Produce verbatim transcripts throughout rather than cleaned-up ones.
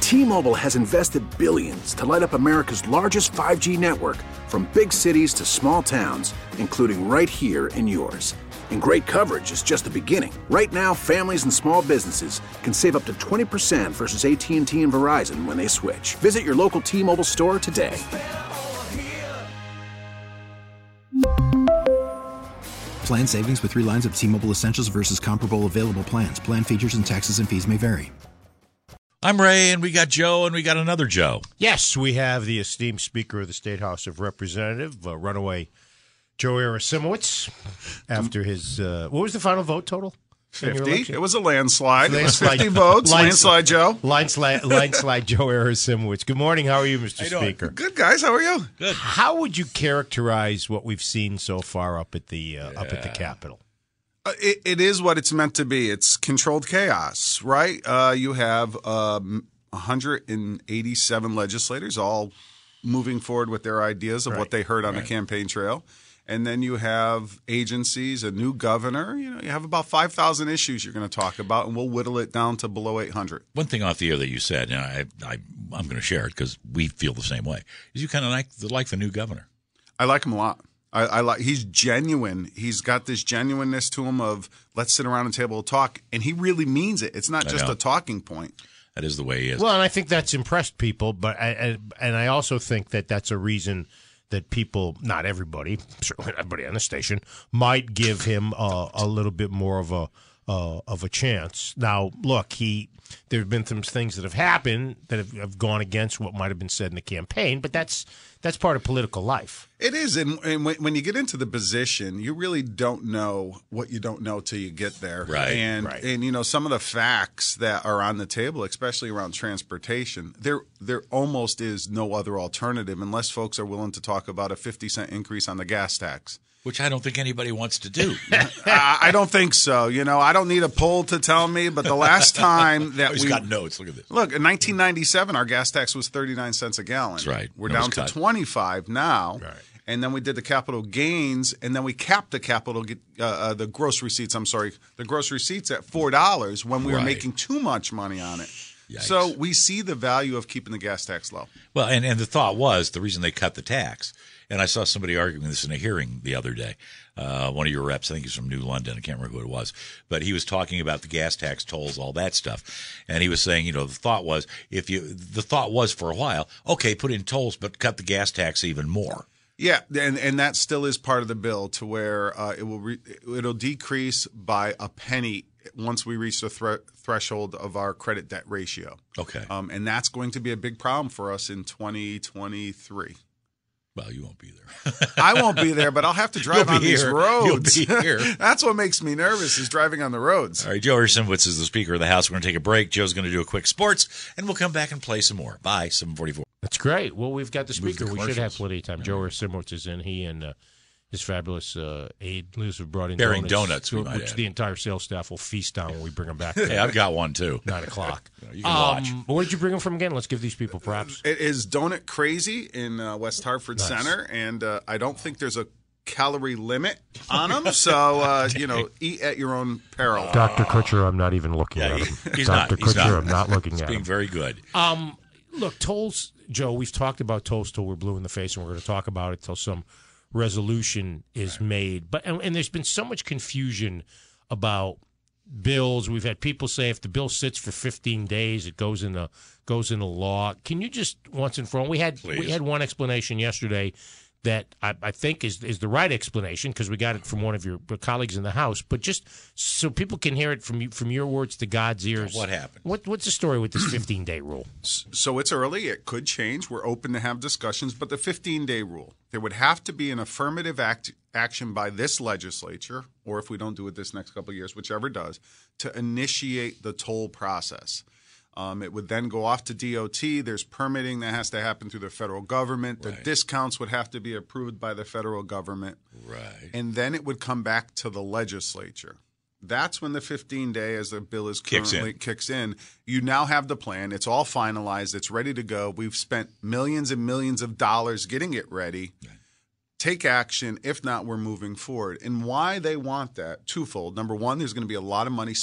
T-Mobile has invested billions to light up America's largest five G network, from big cities to small towns, including right here in yours. And great coverage is just the beginning. Right now, families and small businesses can save up to twenty percent versus A T and T and Verizon when they switch. Visit your local T-Mobile store today. Plan savings with three lines of T-Mobile Essentials versus comparable available plans. Plan features and taxes and fees may vary. I'm Ray, and we got Joe, and we got another Joe. Yes, we have the esteemed Speaker of the State House of Representatives, uh, runaway Joe Arasimowicz, after his, uh, what was the final vote total? fifty. It was a landslide. Landslide. It was fifty votes. Landslide, Joe. Landslide, landslide Joe Arasimowicz. Good morning. How are you, Mister How you Speaker? Doing? Good, guys. How are you? Good. How would you characterize what we've seen so far up at the uh, yeah. up at the Capitol? Uh, it, it is what it's meant to be. It's controlled chaos, right? Uh, you have um, one hundred eighty-seven legislators all moving forward with their ideas of right. what they heard on right. the campaign trail. And then you have agencies, a new governor. You know, you have about five thousand issues you're going to talk about, and we'll whittle it down to below eight hundred. One thing off the air that you said, and I, I, I'm going to share it because we feel the same way, is you kind of like, like the new governor. I like him a lot. I, I like he's genuine. He's got this genuineness to him of let's sit around a table and talk, and he really means it. It's not I just know. a talking point. That is the way he is. Well, and I think that's impressed people, but I, I, and I also think that that's a reason that people, not everybody, certainly not everybody on the station, might give him a, a little bit more of a uh, of a chance. Now, look, he there have been some things that have happened that have, have gone against what might have been said in the campaign, but that's that's part of political life. It is, and, and when, when you get into the position, you really don't know what you don't know till you get there. Right, and right. and you know some of the facts that are on the table, especially around transportation, there there almost is no other alternative unless folks are willing to talk about a fifty cent increase on the gas tax. Which I don't think anybody wants to do. I, I don't think so. You know, I don't need a poll to tell me, but the last time that He's we got notes. Look at this. Look, in nineteen ninety-seven, our gas tax was thirty-nine cents a gallon. That's right. We're It down was to cut. twenty-five now. Right. And then we did the capital gains, and then we capped the capital, uh, uh, the gross receipts, I'm sorry, the gross receipts at four dollars when we were Right. making too much money on it. Yikes. So we see the value of keeping the gas tax low. Well, and, and the thought was the reason they cut the tax, and I saw somebody arguing this in a hearing the other day. Uh, one of your reps, I think he's from New London, I can't remember who it was, but he was talking about the gas tax, tolls, all that stuff. And he was saying, you know, the thought was, if you, the thought was for a while, okay, put in tolls, but cut the gas tax even more. Yeah, and and that still is part of the bill to where uh, it will re- it'll decrease by a penny once we reach the thre- threshold of our credit debt ratio. Okay. Um, and that's going to be a big problem for us in twenty twenty-three. Well, you won't be there. I won't be there, but I'll have to drive You'll be on these here. roads. You'll be here. That's what makes me nervous is driving on the roads. All right, Joe Arasimowicz is the Speaker of the House. We're going to take a break. Joe's going to do a quick sports, and we'll come back and play some more. Bye, seven forty-four. That's great. Well, we've got the Move Speaker. the We should have commercials. plenty of time. Joe Arasimowicz is in. He and uh, his fabulous uh, aide, Liz, have brought in Bearing donuts, donuts, we might which add. the entire sales staff will feast on when we bring them back Hey, I've got one, too. nine o'clock. You can watch. Um, where did you bring them from again? Let's give these people props. It is Donut Crazy in uh, West Hartford Nice. Center, and uh, I don't think there's a calorie limit on them. So, uh, you know, eat at your own peril. Doctor Kutcher, I'm not even looking Yeah, at he- him. he's Doctor not. He's Kutcher, not. I'm not looking It's at being him. very good. Um, look, tolls, Joe, we've talked about tolls till we're blue in the face, and we're going to talk about it till some resolution is made. But and, and there's been so much confusion about bills. We've had people say if the bill sits for fifteen days, it goes into goes into law. Can you just once and for all? We had Please. we had one explanation yesterday that I, I think is is the right explanation because we got it from one of your colleagues in the House. But just so people can hear it from you, from your words to God's ears. What happened? What what's the story with this fifteen day rule? So it's early. It could change. We're open to have discussions. But the fifteen-day rule, there would have to be an affirmative act, action by this legislature, or if we don't do it this next couple of years, whichever does, to initiate the toll process. Um, it would then go off to D O T. There's permitting that has to happen through the federal government. The Right. discounts would have to be approved by the federal government. Right. And then it would come back to the legislature. That's when the fifteen-day, as the bill is Kicks currently in. kicks in. You now have the plan. It's all finalized. It's ready to go. We've spent millions and millions of dollars getting it ready. Take action. If not, we're moving forward. And why they want that, twofold. Number one, there's going to be a lot of money spent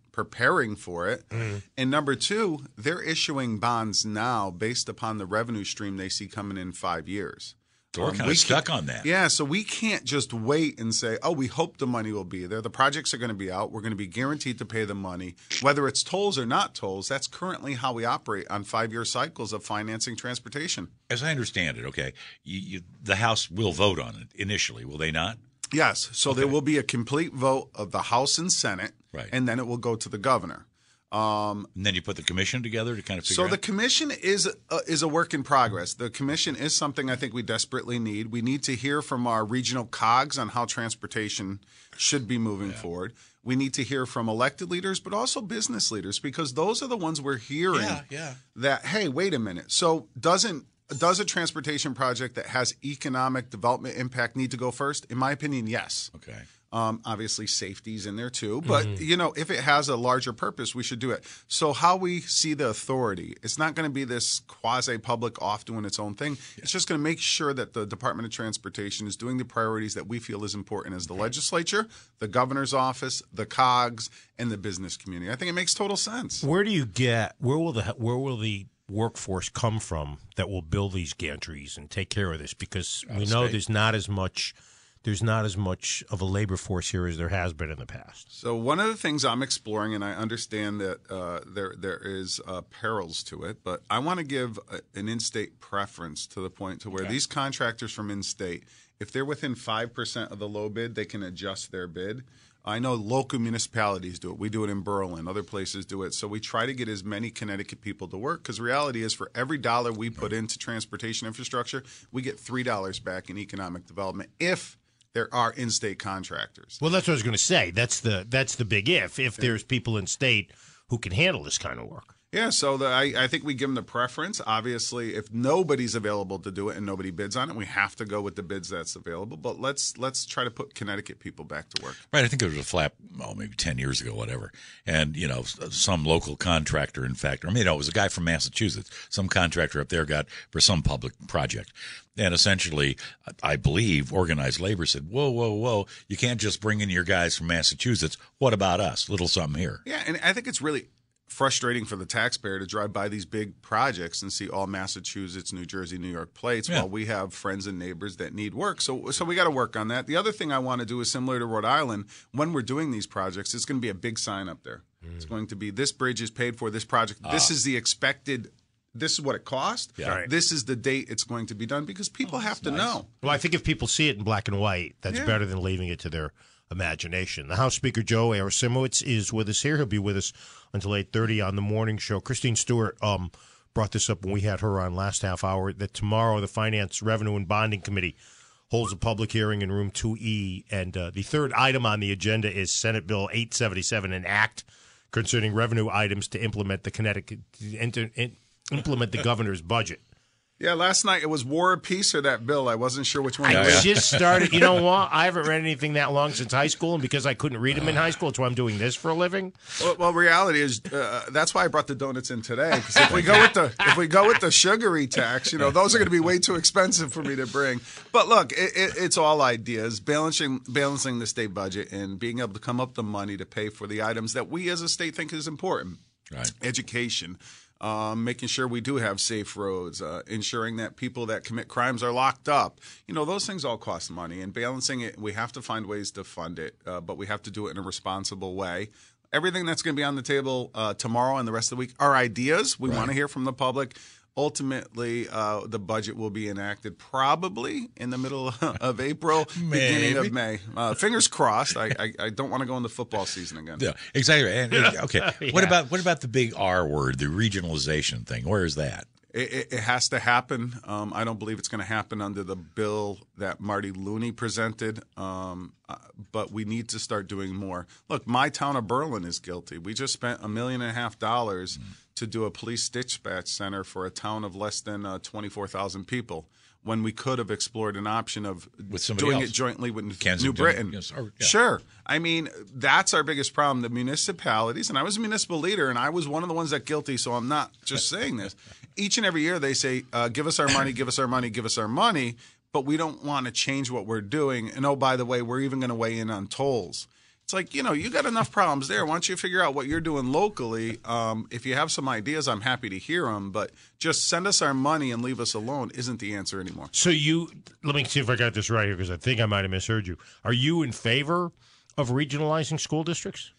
preparing for it. Mm. And number two, they're issuing bonds now based upon the revenue stream they see coming in five years. So we're um, kind of stuck on that. Yeah, so we can't just wait and say, oh, we hope the money will be there. The projects are going to be out. We're going to be guaranteed to pay the money. Whether it's tolls or not tolls, that's currently how we operate on five-year cycles of financing transportation. As I understand it, okay, you, you, the House will vote on it initially, will they not? Yes, so okay. There will be a complete vote of the House and Senate, right. And then it will go to the governor. Um, and then you put the commission together to kind of figure so out? So the commission is a, is a work in progress. The commission is something I think we desperately need. We need to hear from our regional cogs on how transportation should be moving yeah. forward. We need to hear from elected leaders, but also business leaders, because those are the ones we're hearing yeah, yeah. that, hey, wait a minute. So doesn't does a transportation project that has economic development impact need to go first? In my opinion, yes. Okay. Um, obviously, safety's in there too. But, mm-hmm. you know, if it has a larger purpose, we should do it. So how we see the authority, it's not going to be this quasi-public off doing its own thing. Yeah. It's just going to make sure that the Department of Transportation is doing the priorities that we feel is important as the okay. legislature, the governor's office, the cogs, and the business community. I think it makes total sense. Where do you get – where will the where will the workforce come from that will build these gantries and take care of this? Because we know state. there's not as much – There's not as much of a labor force here as there has been in the past. So one of the things I'm exploring, and I understand that uh, there there is uh, perils to it, but I want to give a, an in-state preference to the point to where okay. these contractors from in-state, if they're within five percent of the low bid, they can adjust their bid. I know local municipalities do it. We do it in Berlin. Other places do it. So we try to get as many Connecticut people to work, because the reality is for every dollar we put into transportation infrastructure, we get three dollars back in economic development if there are in-state contractors. Well, that's what I was going to say. That's the that's the big if. If yeah. there's people in state who can handle this kind of work. Yeah, so the, I, I think we give them the preference. Obviously, if nobody's available to do it and nobody bids on it, we have to go with the bids that's available. But let's let's try to put Connecticut people back to work. Right. I think there was a flap, oh, maybe ten years ago, whatever. And, you know, some local contractor, in fact, or, you know, it was a guy from Massachusetts. Some contractor up there got for some public project. And essentially, I believe, organized labor said, whoa, whoa, whoa, you can't just bring in your guys from Massachusetts. What about us? Little something here. Yeah, and I think it's really frustrating for the taxpayer to drive by these big projects and see all Massachusetts, New Jersey, New York plates yeah. while we have friends and neighbors that need work. So so we got to work on that. The other thing I want to do is similar to Rhode Island. When we're doing these projects, it's going to be a big sign up there. Mm. It's going to be this bridge is paid for, this project. Uh. This is the expected – this is what it cost. Yeah. Right. This is the date it's going to be done, because people oh, have to nice. know. Well, I think if people see it in black and white, that's yeah. better than leaving it to their imagination. The House Speaker Joe Arosimowicz is with us here. He'll be with us until eight thirty on the morning show. Christine Stewart um, brought this up when we had her on last half hour, that tomorrow the Finance, Revenue, and Bonding Committee holds a public hearing in Room two E, and uh, the third item on the agenda is Senate Bill eight seventy-seven, an act concerning revenue items to implement the Connecticut enter, in, implement the governor's budget. Yeah, last night it was War or Peace or that bill. I wasn't sure which one. I it was. just started. You know what? I haven't read anything that long since high school, and because I couldn't read them in high school, that's why I'm doing this for a living. Well, well reality is uh, that's why I brought the donuts in today. Because if we go with the if we go with the sugary tax, you know, those are going to be way too expensive for me to bring. But look, it, it, it's all ideas, balancing balancing the state budget and being able to come up with the money to pay for the items that we as a state think is important. Right. Education. Um, making sure we do have safe roads, uh, ensuring that people that commit crimes are locked up. You know, those things all cost money, and balancing it, we have to find ways to fund it, uh, but we have to do it in a responsible way. Everything that's going to be on the table uh, tomorrow and the rest of the week are ideas. We right. want to hear from the public. Ultimately, uh, the budget will be enacted probably in the middle of April, beginning of May. Uh, fingers crossed. I, I, I don't want to go into football season again. Yeah, exactly. And, okay, yeah. what about what about the big R word, the regionalization thing? Where is that? It, it, it has to happen. Um, I don't believe it's going to happen under the bill that Marty Looney presented, um, uh, but we need to start doing more. Look, my town of Berlin is guilty. We just spent a million and a half dollars mm. to do a police dispatch center for a town of less than uh, twenty-four thousand people, when we could have explored an option of with doing else. it jointly with Kensington, New Britain. Yes, or, yeah. Sure. I mean, that's our biggest problem. The municipalities, and I was a municipal leader, and I was one of the ones that guilty, so I'm not just saying this. Each and every year they say, uh, give us our money, give us our money, give us our money, but we don't want to change what we're doing. And, oh, by the way, we're even going to weigh in on tolls. It's like, you know, you got enough problems there. Why don't you figure out what you're doing locally? Um, if you have some ideas, I'm happy to hear them. But just send us our money and leave us alone isn't the answer anymore. So you, let me see if I got this right here because I think I might have misheard you. Are you in favor of regionalizing school districts?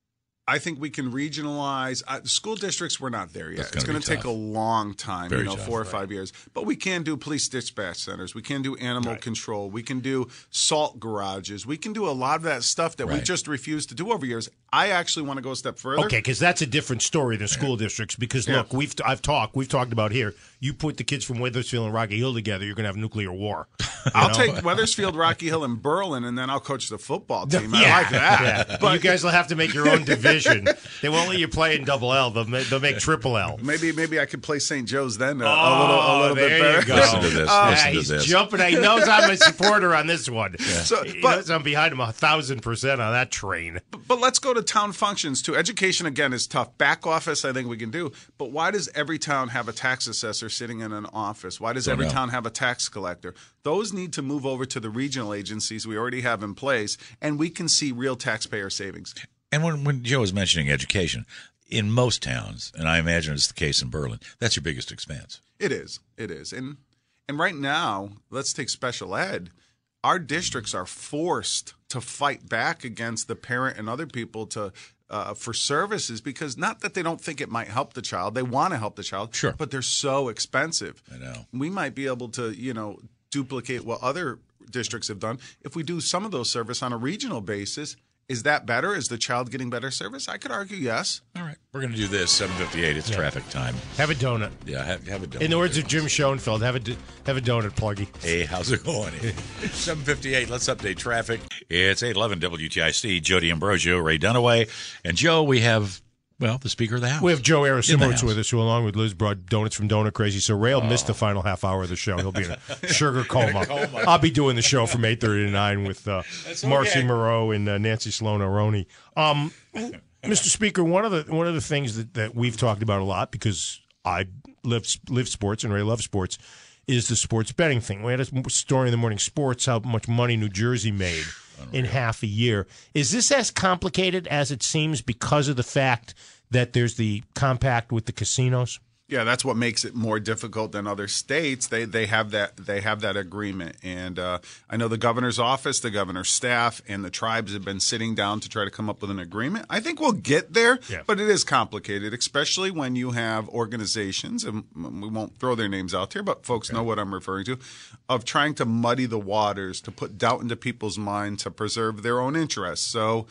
I think we can regionalize. Uh, school districts, we're not there yet. That's it's going gonna to be take tough. a long time, Very you know, tough, four or right. five years. But we can do police dispatch centers. We can do animal Right. control. We can do salt garages. We can do a lot of that stuff that we Right. just refused to do over years. I actually want to go a step further. Okay, because that's a different story than school districts. Because Yeah. look, we've I've talked we've talked about here. You put the kids from Weathersfield and Rocky Hill together, you're going to have nuclear war. You I'll know? take Weathersfield, Rocky Hill, and Berlin, and then I'll coach the football team. Yeah. I like that. Yeah. But you guys will have to make your own division. They won't let you play in double L. They'll make, they'll make triple L. maybe maybe I could play Saint Joe's then a, a Oh, little a little bit there better. you go. Listen to this. Yeah, Listen to he's this. jumping. He knows I'm a supporter on this one. So, he but- knows I'm behind him a thousand percent on that train. But let's go to town functions too. Education again is tough. Back office, I think we can do. But why does every town have a tax assessor sitting in an office? Why does Don't every know. town have a tax collector? Those need to move over to the regional agencies we already have in place, and we can see real taxpayer savings. And when, when Joe was mentioning education, in most towns, and I imagine it's the case in Berlin, that's your biggest expense. It is. It is. And and right now, let's take special ed. Our districts are forced to fight back against the parent and other people to uh, for services because not that they don't think it might help the child. They want to help the child. Sure. But they're so expensive. I know. We might be able to, you know, duplicate what other districts have done. If we do some of those service on a regional basis, is that better? Is the child getting better service? I could argue yes. All right. We're going to do this, seven fifty-eight. It's traffic time. Have a donut. Yeah, have, have a donut. In the words of Jim Schoenfeld, have a d- have a donut, Pluggy. Hey, how's it going? seven fifty-eight, let's update traffic. It's eight eleven W T I C, Jody Ambrosio, Ray Dunaway. And Joe, we have, well, the Speaker of the House. We have Joe In the Arasimowicz house. with us, who, along with Liz, brought donuts from Donut Crazy. So Ray will miss the final half hour of the show. He'll be in a sugar coma. coma. I'll be doing the show from eight thirty to nine with uh, That's Marcy okay. Moreau and uh, Nancy Sloan Aroni. Um, Mister Speaker, one of the one of the things that, that we've talked about a lot, because I live live sports and Ray loves sports, is the sports betting thing. We had a story in the morning sports how much money New Jersey made in half a year. Is this as complicated as it seems because of the fact that there's the compact with the casinos? Yeah, that's what makes it more difficult than other states. They they have that they have that agreement, and uh, I know the governor's office, the governor's staff, and the tribes have been sitting down to try to come up with an agreement. I think we'll get there, Yeah. but it is complicated, especially when you have organizations, and we won't throw their names out here, but folks know what I'm referring to, of trying to muddy the waters, to put doubt into people's minds, to preserve their own interests. So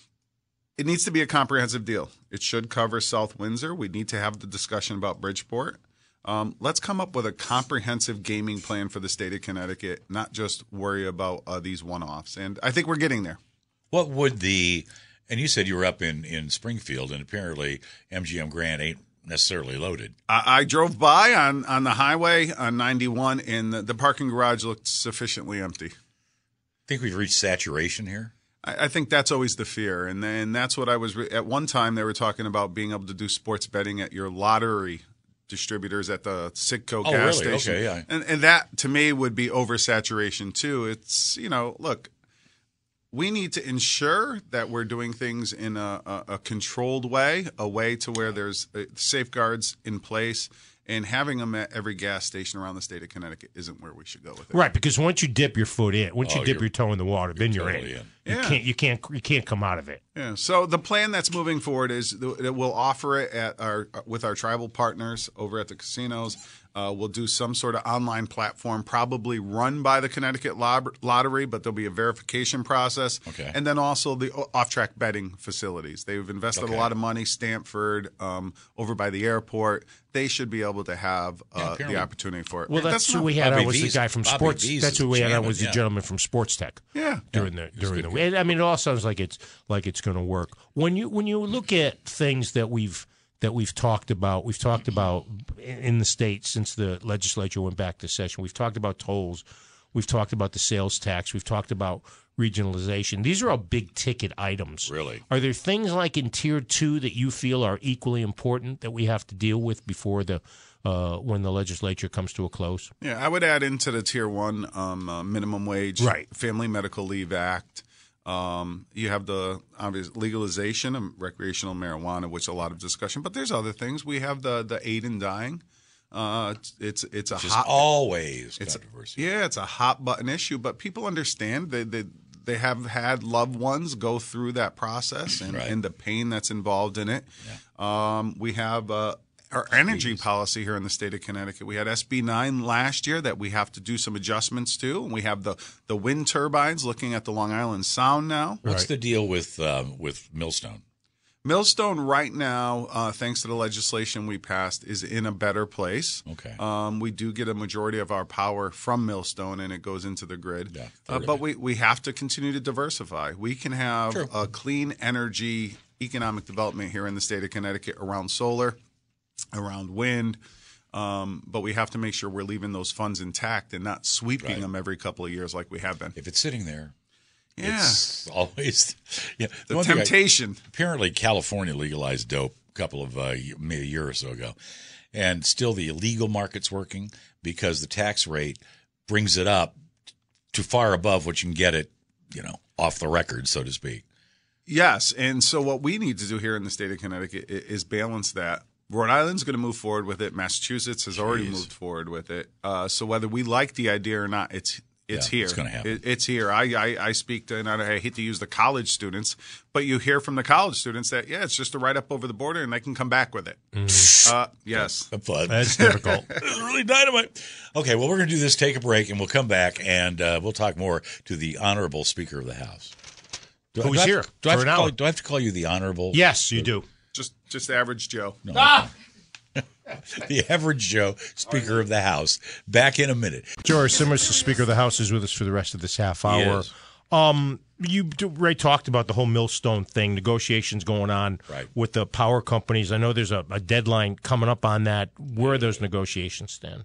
it needs to be a comprehensive deal. It should cover South Windsor. We need to have the discussion about Bridgeport. Um, let's come up with a comprehensive gaming plan for the state of Connecticut, not just worry about uh, these one-offs. And I think we're getting there. What would the, and you said you were up in, in Springfield, and apparently M G M Grand ain't necessarily loaded. I, I drove by on, on the highway on ninety-one, and the, the parking garage looked sufficiently empty. Think we've reached saturation here? I I think that's always the fear, and then that's what I was re- at one time. They were talking about being able to do sports betting at your lottery distributors at the Citgo Oh, gas really? station, Okay, yeah. and and that to me would be oversaturation too. It's you know, look, we need to ensure that we're doing things in a, a, a controlled way, a way to where there's uh, safeguards in place. And having them at every gas station around the state of Connecticut isn't where we should go with it. Right, because once you dip your foot in, once Oh, you dip you're- your toe in the water, then you're, totally in. in. You Yeah. can't, you can't, you can't come out of it. Yeah. So the plan that's moving forward is that we'll offer it at our with our tribal partners over at the casinos. Uh, we'll do some sort of online platform, probably run by the Connecticut Lob- Lottery, but there'll be a verification process. Okay. And then also the off-track betting facilities. They've invested Okay. a lot of money. Stanford, um, over by the airport, they should be able to have Yeah, uh, apparently. the opportunity for it. Well, that's, who not- we had Bobby on was V's- the guy from Bobby Sports. V's That's who we had on jamming, was the yeah. gentleman from Sports Tech. Yeah. during the He's a during the good week. I mean, it all sounds like it's like it's going to work. When you when you look at things that we've that we've talked about, we've talked about in in the state since the legislature went back to session. We've talked about tolls. We've talked about the sales tax. We've talked about regionalization. These are all big ticket items. Really? Are there things like in tier two that you feel are equally important that we have to deal with before the uh, when the legislature comes to a close? Yeah, I would add into the tier one um, uh, minimum wage, Right. Family Medical Leave Act. Um, you have the obvious legalization of recreational marijuana, which a lot of discussion. But there's other things. We have the the aid in dying. Uh, it's it's, it's a Which hot is always it's controversy. yeah, it's a hot button issue. But people understand they they they have had loved ones go through that process and, Right. and the pain that's involved in it. Yeah. Um, we have uh, our energy policy here in the state of Connecticut. We had S B nine last year that we have to do some adjustments to. And we have the, the wind turbines looking at the Long Island Sound now. What's Right. the deal with um, with Millstone? Millstone right now, uh, thanks to the legislation we passed, is in a better place. Okay. Um, we do get a majority of our power from Millstone, and it goes into the grid. Yeah, uh, third of but it. we, we have to continue to diversify. We can have True. a clean energy economic development here in the state of Connecticut around solar, around wind, um, but we have to make sure we're leaving those funds intact and not sweeping Right. them every couple of years like we have been. If it's sitting there, Yeah. it's always yeah. The one thing I- temptation. apparently, California legalized dope a couple of uh, maybe a year or so ago, and still the illegal market's working because the tax rate brings it up to far above what you can get it, you know, off the record, so to speak. Yes, and so what we need to do here in the state of Connecticut i- is balance that. Rhode Island's going to move forward with it. Massachusetts has already Jeez. moved forward with it. Uh, so whether we like the idea or not, it's it's Yeah, here. it's gonna happen. It, it's here. I, I I speak to, and I hate to use the college students, but you hear from the college students that yeah, it's just a write up over the border, and they can come back with it. Uh, yes. Fun. That's difficult. It's really dynamite. Okay, well, we're going to do this, take a break, and we'll come back, and uh, we'll talk more to the Honorable Speaker of the House. Do I- Who's do I have- here Do I, have for to an call, hour. do I have to call you the Honorable? Yes, you do. Just just average Joe. The average Joe, Speaker of the House. Back in a minute. George Simmers, the Speaker of the House, is with us for the rest of this half hour. is. Um, you Ray talked about the whole Millstone thing, negotiations going on Right. with the power companies. I know there's a, a deadline coming up on that. Where those negotiations stand?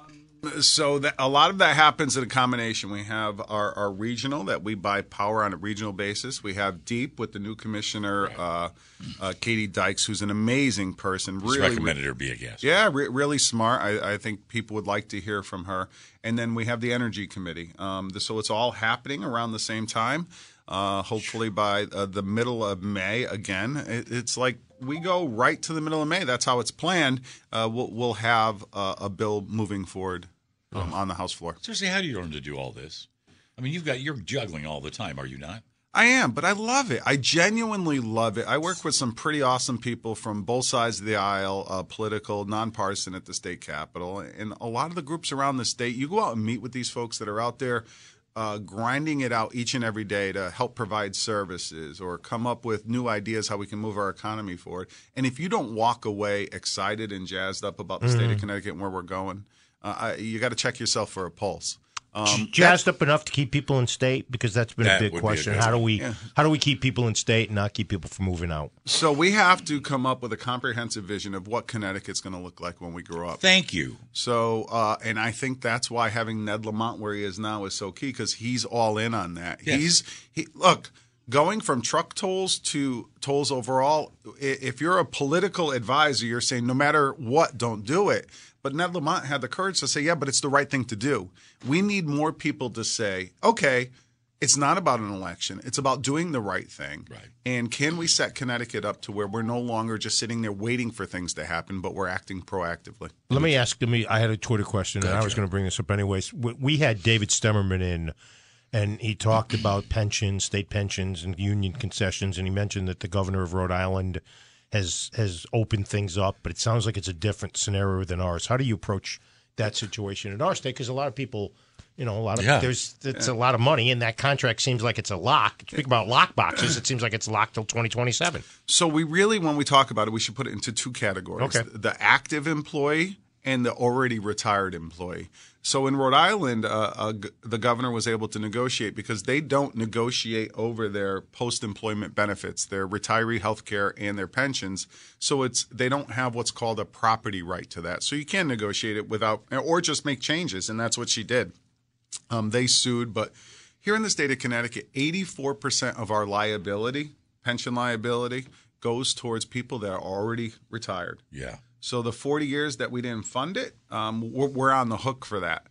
So that, a lot of that happens in a combination. We have our, our regional that we buy power on a regional basis. We have Deep with the new commissioner, uh, uh, Katie Dykes, who's an amazing person. Just Really, recommended her be a guest. yeah, re- really smart. I, I think people would like to hear from her. And then we have the Energy Committee. Um, the, so it's all happening around the same time. Uh, hopefully by uh, the middle of May. Again, it, it's like we go right to the middle of May. That's how it's planned. Uh, we'll, we'll have uh, a bill moving forward um, on the House floor. Seriously, how do you learn to do all this? I mean, you've got you're juggling all the time, are you not? I am, but I love it. I genuinely love it. I work with some pretty awesome people from both sides of the aisle, uh, political, nonpartisan at the state capitol. And a lot of the groups around the state, you go out and meet with these folks that are out there uh, grinding it out each and every day to help provide services or come up with new ideas how we can move our economy forward. And if you don't walk away excited and jazzed up about the state of Connecticut and where we're going, uh, I, you got to check yourself for a pulse. Um, Jazzed up enough to keep people in state, because that's been That a big would be a question. good How do one. we how do we keep people in state and not keep people from moving out? So we have to come up with a comprehensive vision of what Connecticut's going to look like when we grow up. Thank you. So, uh, and I think that's why having Ned Lamont where he is now is so key, because he's all in on that. Yes. He's he look going from truck tolls to tolls overall. i- If you're a political advisor, you're saying no matter what, don't do it. But Ned Lamont had the courage to say, yeah, but it's the right thing to do. We need more people to say, okay, it's not about an election. It's about doing the right thing. Right. And can we set Connecticut up to where we're no longer just sitting there waiting for things to happen, but we're acting proactively? Let me ask me. I had a Twitter question, and I was Gotcha. going to bring this up anyways. We, we had David Stemmerman in, and he talked about pensions, state pensions, and union concessions, and he mentioned that the governor of Rhode Island has has opened things up, but it sounds like it's a different scenario than ours. How do you approach that situation in our state? Because a lot of people, you know, a lot of Yeah. there's it's a lot of money, and that contract seems like it's a lock. Speak about lock boxes, it seems like it's locked till twenty twenty-seven. So we really, when we talk about it, we should put it into two categories. Okay. The active employee and the already retired employee. So in Rhode Island, uh, uh, g- the governor was able to negotiate because they don't negotiate over their post-employment benefits, their retiree health care and their pensions. So it's they don't have what's called a property right to that. So you can negotiate it without or just make changes, and that's what she did. Um, they sued, but here in the state of Connecticut, eighty-four percent of our liability, pension liability, goes towards people that are already retired. Yeah. So the forty years that we didn't fund it, um, we're, we're on the hook for that.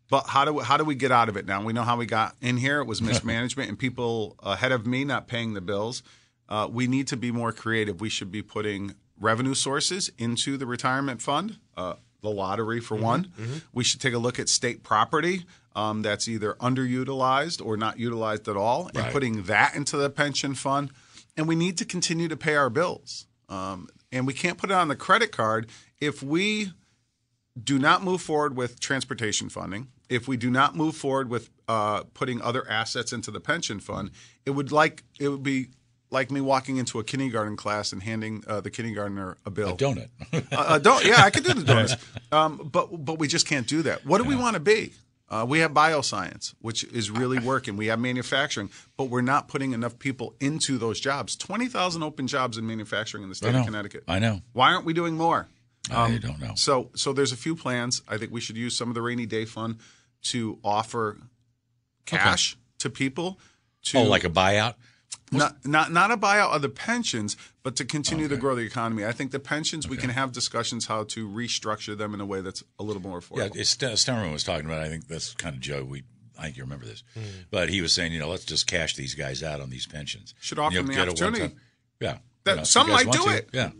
But how do we, how do we get out of it now? We know how we got in here. It was mismanagement and people ahead of me not paying the bills. Uh, we need to be more creative. We should be putting revenue sources into the retirement fund, uh, the lottery for mm-hmm, one. Mm-hmm. We should take a look at state property um, that's either underutilized or not utilized at all, and right. putting that into the pension fund. And we need to continue to pay our bills. Um, and we can't put it on the credit card if we do not move forward with transportation funding. If we do not move forward with uh, putting other assets into the pension fund, it would like it would be like me walking into a kindergarten class and handing uh, the kindergartner a bill. A donut. a, a don- yeah, I could do the donuts. Um, but but we just can't do that. What do yeah. we want to be? Uh, we have bioscience, which is really working. We have manufacturing, but we're not putting enough people into those jobs. twenty thousand open jobs in manufacturing in the state of Connecticut. I know. Why aren't we doing more? Um, I don't know. So so there's a few plans. I think we should use some of the rainy day fund to offer cash okay. to people. To, oh, like a buyout? Not, not not a buyout of the pensions, but to continue okay. to grow the economy. I think the pensions, okay. we can have discussions how to restructure them in a way that's a little more affordable. Yeah, Stemmerman was talking about, I think that's kind of Joe, we, I think you remember this, mm. but he was saying, you know, let's just cash these guys out on these pensions. Should offer you know, them the opportunity. Yeah. That, you know, some might do to. it. Yeah.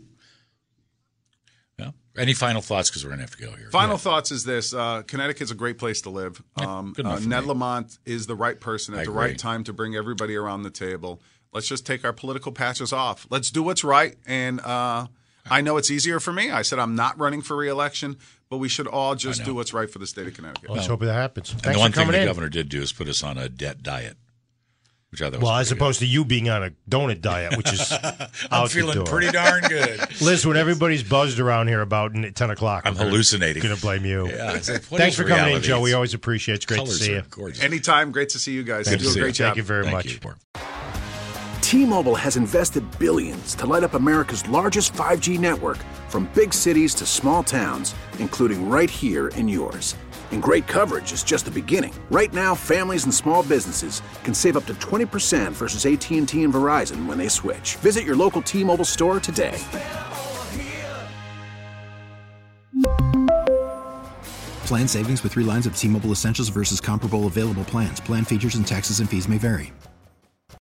Yeah. Any final thoughts? Because we're going to have to go here. Final yeah. thoughts is this. Uh, Connecticut's a great place to live. Um, Good enough uh, for Ned me. Lamont is the right person at I the agree. right time to bring everybody around the table. Let's just take our political patches off. Let's do what's right. And uh, I know it's easier for me. I said I'm not running for re-election, but we should all just do what's right for the state of Connecticut. Well, let's hope that happens. Thanks and the one for thing coming the in. governor did do is put us on a debt diet. Which I thought well, was as opposed good. to you being on a donut diet, which is I'm out feeling the door. pretty darn good. Liz, when everybody's buzzed around here about ten o'clock, I'm hallucinating. Going to blame you. Yeah, it's like, what Thanks is for coming in, reality? Joe. We always appreciate it. It's great Colors to see are you. gorgeous. Anytime. Great to see you guys. Good You to do a see great you. job. Thank you very Thank much. you. T-Mobile has invested billions to light up America's largest five G network, from big cities to small towns, including right here in yours. And great coverage is just the beginning. Right now, families and small businesses can save up to twenty percent versus A T and T and Verizon when they switch. Visit your local T-Mobile store today. Plan savings with three lines of T-Mobile Essentials versus comparable available plans. Plan features and taxes and fees may vary.